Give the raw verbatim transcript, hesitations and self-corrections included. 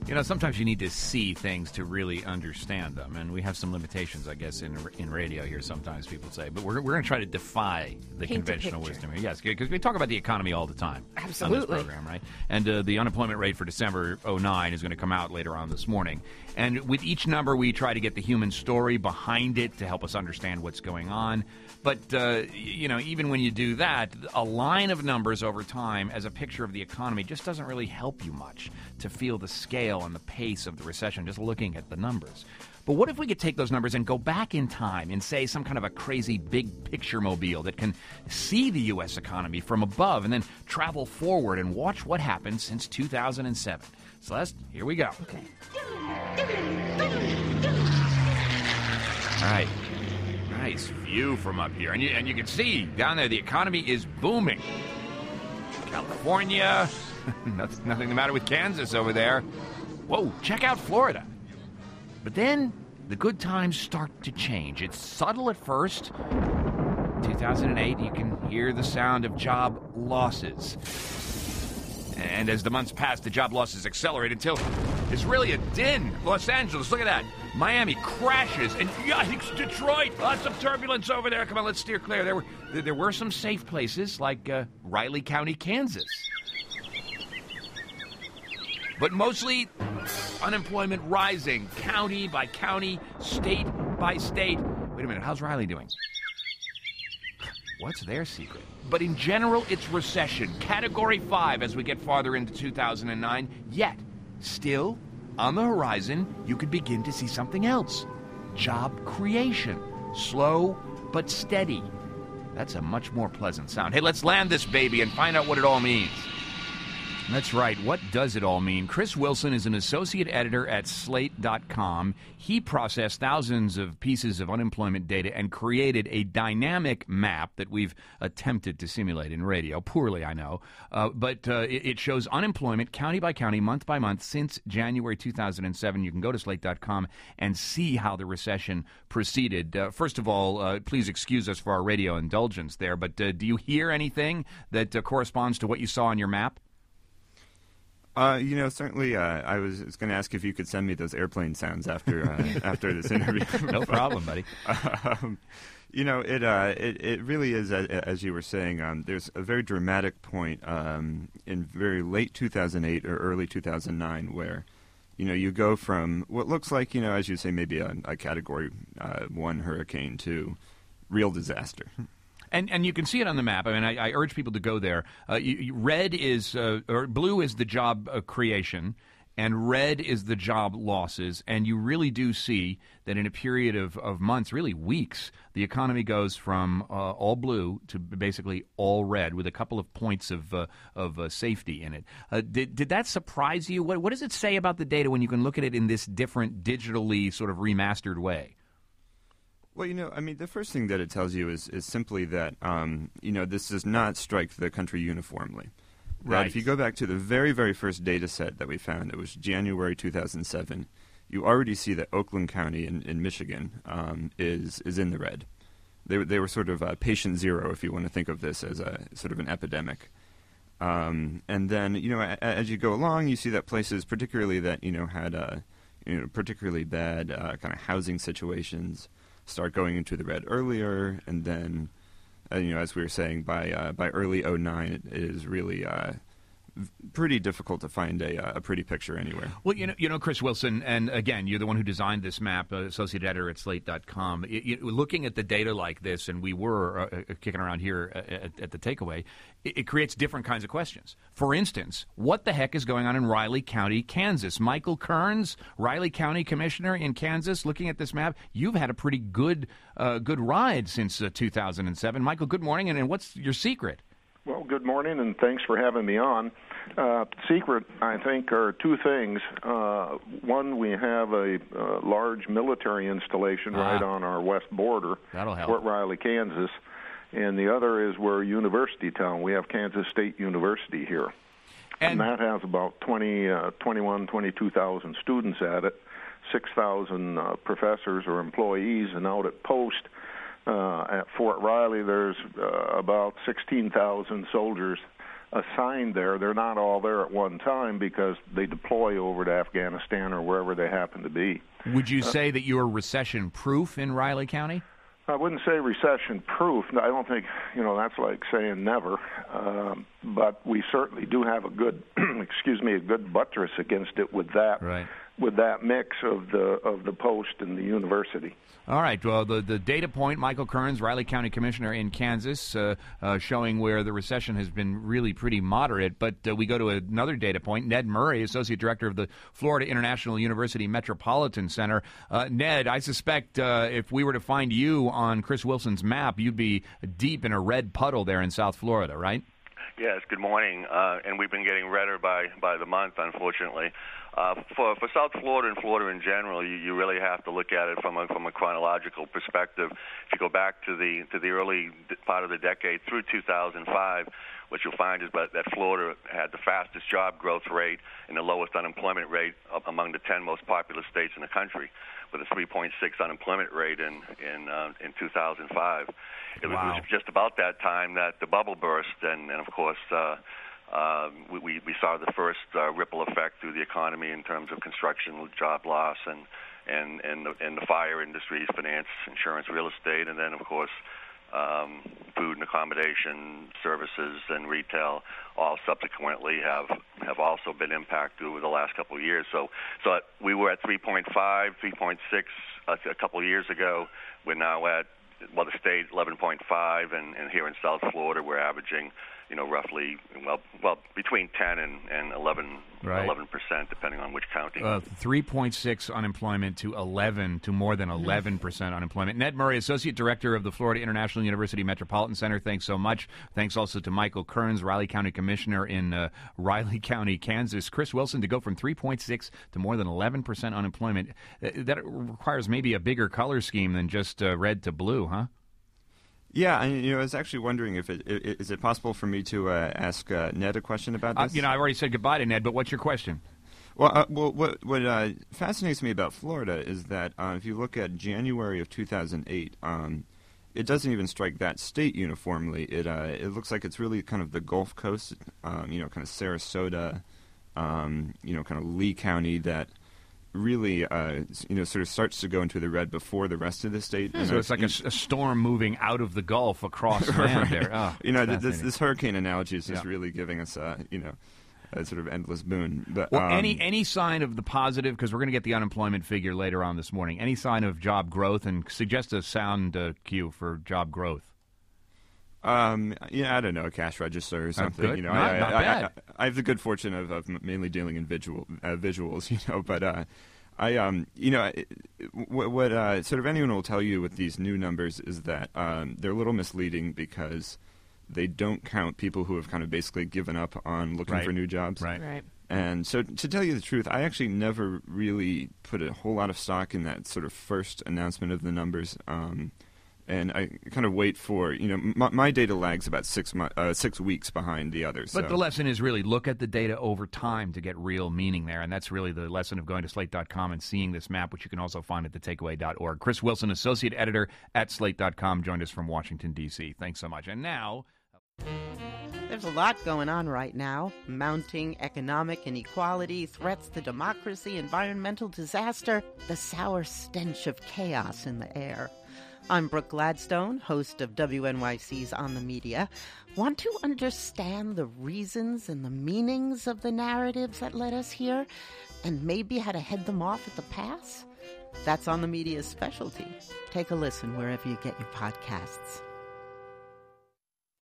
You know, sometimes you need to see things to really understand them, and we have some limitations, I guess, in in radio here. Sometimes people say, but we're we're going to try to defy the Paint a conventional picture. wisdom here. Yes, because we talk about the economy all the time Absolutely. on this program, right? And uh, the unemployment rate for December oh nine is going to come out later on this morning. And with each number, we try to get the human story behind it to help us understand what's going on. But, uh, you know, even when you do that, a line of numbers over time as a picture of the economy just doesn't really help you much to feel the scale and the pace of the recession just looking at the numbers. But what if we could take those numbers and go back in time and say some kind of a crazy big picture mobile that can see the U S economy from above and then travel forward and watch what happened since two thousand seven? Celeste, here we go. Okay. All right. Nice view from up here. And you, and you can see down there the economy is booming. California, nothing, nothing the matter with Kansas over there. Whoa, check out Florida. But then the good times start to change. It's subtle at first. two thousand eight, you can hear the sound of job losses. And as the months pass, the job losses accelerate until it's really a din. Los Angeles, look at that. Miami crashes, and yikes, Detroit, lots of turbulence over there. Come on, let's steer clear. There were there were some safe places like uh, Riley County, Kansas. But mostly unemployment rising, county by county, state by state. Wait a minute, how's Riley doing? What's their secret? But in general, it's recession, category five as we get farther into two thousand nine. Yet, still, on the horizon, you could begin to see something else. Job creation. Slow, but steady. That's a much more pleasant sound. Hey, let's land this baby and find out what it all means. That's right. What does it all mean? Chris Wilson is an associate editor at Slate dot com. He processed thousands of pieces of unemployment data and created a dynamic map that we've attempted to simulate in radio. Poorly, I know. Uh, but uh, it, it shows unemployment county by county, month by month, since January two thousand seven. You can go to Slate dot com and see how the recession proceeded. Uh, first of all, uh, please excuse us for our radio indulgence there, but uh, do you hear anything that uh, corresponds to what you saw on your map? Uh, you know, certainly. Uh, I was, was going to ask if you could send me those airplane sounds after uh, after this interview. No problem, buddy. Um, you know, it, uh, it it really is, as, as you were saying. Um, there's a very dramatic point um, in very late two thousand eight or early two thousand nine where, you know, you go from what looks like, you know, as you say, maybe a, a Category uh, one hurricane to real disaster. And and you can see it on the map. I mean, I, I urge people to go there. Uh, you, you, red is, uh, or blue is the job uh, creation, and red is the job losses. And you really do see that in a period of, of months, really weeks, the economy goes from uh, all blue to basically all red with a couple of points of uh, of uh, safety in it. Uh, did, did that surprise you? What, what does it say about the data when you can look at it in this different, digitally sort of remastered way? Well, you know, I mean, the first thing that it tells you is, is simply that, um, you know, this does not strike the country uniformly. That Right. if you go back to the very, very first data set that we found, it was January two thousand seven, you already see that Oakland County in, in Michigan um, is is in the red. They, they were sort of uh, patient zero, if you want to think of this as a sort of an epidemic. Um, and then, you know, a, as you go along, you see that places particularly that, you know, had uh, you know, particularly bad uh, kind of housing situations start going into the red earlier, and then, uh, you know, as we were saying, by uh, by early oh nine, it, it is really uh, v- pretty difficult to find a, a pretty picture anywhere. Well, you know, you know, Chris Wilson, and again, you're the one who designed this map, uh, associate editor at Slate dot com. You, you, looking at the data like this, and we were uh, uh, kicking around here at, at the takeaway, it, it creates different kinds of questions. For instance, what the heck is going on in Riley County, Kansas? Michael Kearns, Riley County Commissioner in Kansas, looking at this map, you've had a pretty good uh, good ride since uh, two thousand seven. Michael, good morning, and, and what's your secret? Well, good morning, and thanks for having me on. Uh, secret, I think, are two things. Uh, one, we have a uh, large military installation Ah. right on our west border, That'll help. Fort Riley, Kansas. And the other is we're a university town. We have Kansas State University here. And, And that has about twenty, uh, twenty-one, twenty-two thousand students at it, six thousand uh, professors or employees, and out at Post, uh, at Fort Riley, there's uh, about sixteen thousand soldiers assigned there. They're not all there at one time because they deploy over to Afghanistan or wherever they happen to be. Would you say that you are recession-proof in Riley County? I wouldn't say recession-proof. I don't think, you know, that's like saying never. Um, but we certainly do have a good, excuse me, a good buttress against it with that, right. with that mix of the of the post and the university. All right. Well, the, the data point, Michael Kearns, Riley County Commissioner in Kansas, uh, uh, showing where the recession has been really pretty moderate. But uh, we go to another data point. Ned Murray, Associate Director of the Florida International University Metropolitan Center. Uh, Ned, I suspect uh, if we were to find you on Chris Wilson's map, you'd be deep in a red puddle there in South Florida, right? Yes, good morning. Uh, and we've been getting redder by, by the month, unfortunately. Uh, for, for South Florida and Florida in general, you, you really have to look at it from a, from a chronological perspective. If you go back to the to the early part of the decade through two thousand five, what you'll find is that Florida had the fastest job growth rate and the lowest unemployment rate among the ten most populous states in the country, with a three point six unemployment rate in in uh, in two thousand five. It was, wow. it was just about that time that the bubble burst, and, and of course, uh, uh, we, we saw the first uh, ripple effect through the economy in terms of construction, job loss, and and and the, and the fire industries, finance, insurance, real estate, and then of course, um, food and accommodation, services, and retail all subsequently have have also been impacted over the last couple of years. So, so we were at three point five, three point six a, a couple of years ago. We're now at, well, the state eleven point five, and, and here in South Florida we're averaging, you know, roughly well, well between ten and, and eleven, right. eleven percent, depending on which county. Uh, three point six unemployment to eleven to more than eleven percent unemployment. Ned Murray, Associate Director of the Florida International University Metropolitan Center. Thanks so much. Thanks also to Michael Kearns, Riley County Commissioner in uh, Riley County, Kansas. Chris Wilson, to go from three point six to more than eleven percent unemployment, uh, that requires maybe a bigger color scheme than just uh, red to blue, huh? Yeah, and you know, I was actually wondering if it, it is it possible for me to uh, ask uh, Ned a question about this? Uh, you know, I've already said goodbye to Ned, but what's your question? Well, uh, well, what what uh, fascinates me about Florida is that uh, if you look at January of two thousand eight, um, it doesn't even strike that state uniformly. It uh, it looks like it's really kind of the Gulf Coast, um, you know, kind of Sarasota, um, you know, kind of Lee County that really, uh, you know, sort of starts to go into the red before the rest of the state. Yeah, so it's like a, a storm moving out of the Gulf across land right. there. Oh, you know, this, this hurricane analogy is just yeah. really giving us, uh, you know, a sort of endless boon. But, well, um, any any sign of the positive, because we're going to get the unemployment figure later on this morning, any sign of job growth, and suggest a sound uh, cue for job growth? Um, yeah, I don't know, a cash register or something. Good. You know, not, I, not I, bad. I, I have the good fortune of, of mainly dealing in visual uh, visuals, you know. But uh, I, um, you know, what, what uh, sort of anyone will tell you with these new numbers is that um, they're a little misleading because they don't count people who have kind of basically given up on looking right. for new jobs. Right. Right. And so, to tell you the truth, I actually never really put a whole lot of stock in that sort of first announcement of the numbers. Um, And I kind of wait for, you know, my, my data lags about six mo- uh, six weeks behind the others. But so. the lesson is really look at the data over time to get real meaning there. And that's really the lesson of going to slate dot com and seeing this map, which you can also find at the takeaway dot org. Chris Wilson, Associate Editor at slate dot com, joined us from Washington, D C Thanks so much. And now... There's a lot going on right now. Mounting economic inequality, threats to democracy, environmental disaster, the sour stench of chaos in the air. I'm Brooke Gladstone, host of W N Y C's On the Media. Want to understand the reasons and the meanings of the narratives that led us here, and maybe how to head them off at the pass? That's On the Media's specialty. Take a listen wherever you get your podcasts.